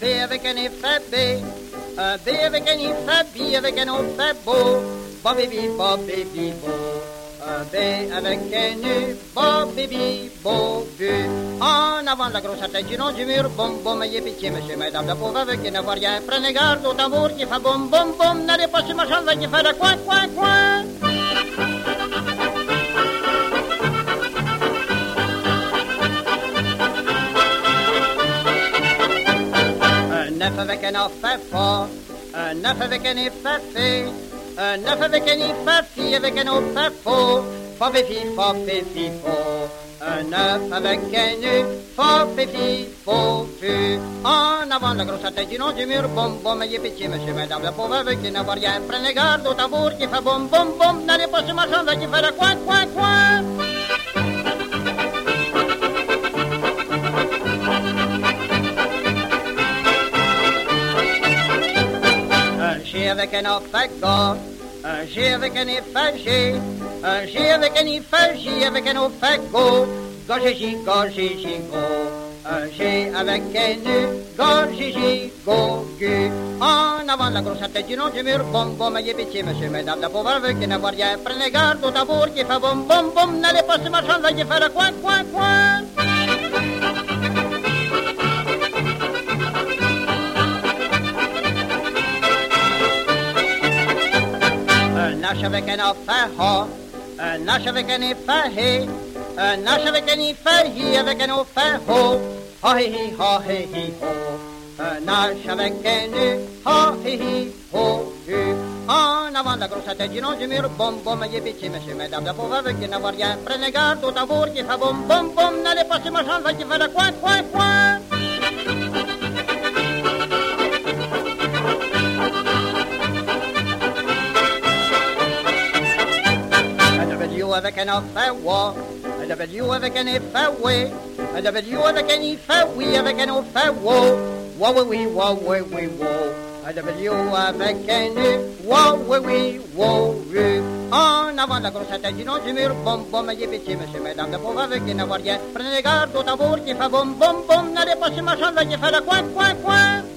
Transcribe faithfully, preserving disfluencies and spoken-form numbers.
B avec un effet B, un B avec un effet B avec un O fait beau, bo bibi, bo bibi, bo. Un B avec un U, bo bibi, bo bu. En avant de la grosse tête du long du mur, bom bom, ayez pitié, monsieur, madame, la pauvre avec qui ne voit rien. Prenez garde au tambour qui fait bom bom bom, n'allez pas sur ma chambre qui fait le coin coin coin. Un neuf avec un O fait fort, un neuf avec un effet fait. Un neuf avec un effet fi avec un O fait faux. Fa fi fi fa fi fi faux. Un neuf avec un U, fa fi fi faux fu. En avant de la grosse tête du long du mur, bom bom, ayez pitié, monsieur, madame, la pauvre avec qui n'a rien. Prenez garde au tambour qui fait bom bom bom, n'allez pas sur ma chambre qui fait le coin coin coin. Un G avec un O fait go. Un G avec un effet G, un G avec un effet J avec un O fait go, go G J, go G J, go. Un G avec un U, go G J, go Gu. En avant de la grosse tête du long du mur, bom bom, ayez pitié, monsieur, madame, la pauvre avec qui n'a rien. Prenez garde au tambour qui fait bom bom bom, n'allez pas sur ma chambre qui fait le coin coin coin. Un H avec un O fait ho, un H avec un effet he, un H avec un effet hi avec un O fait ho, ho hi hi ho hi hi ho. Un H avec un U, ho hi hi ho u. En avant de la grosse tête du long du mur, bom bom, ayez pitié, monsieur, madame, la pauvre avec qui n'a rien. Prenez garde au tambour qui fait bom bom bom, n'allez pas sur ma chambre qui fait le coin coin coin. Avec un effet wa, un W avec un effet we, un W avec un effet oui avec un effet wo, wa oui oui wa oui oui wo, un W avec un U, wa oui oui wo u. En avant de la grosse tête du long du mur, bom bom, ayez pitié, monsieur, madame, la pauvre avec qui n'a rien. Prenez garde au tambour qui fait bom bom bom, n'allez pas sur ma chambre qui fait le coin coin coin.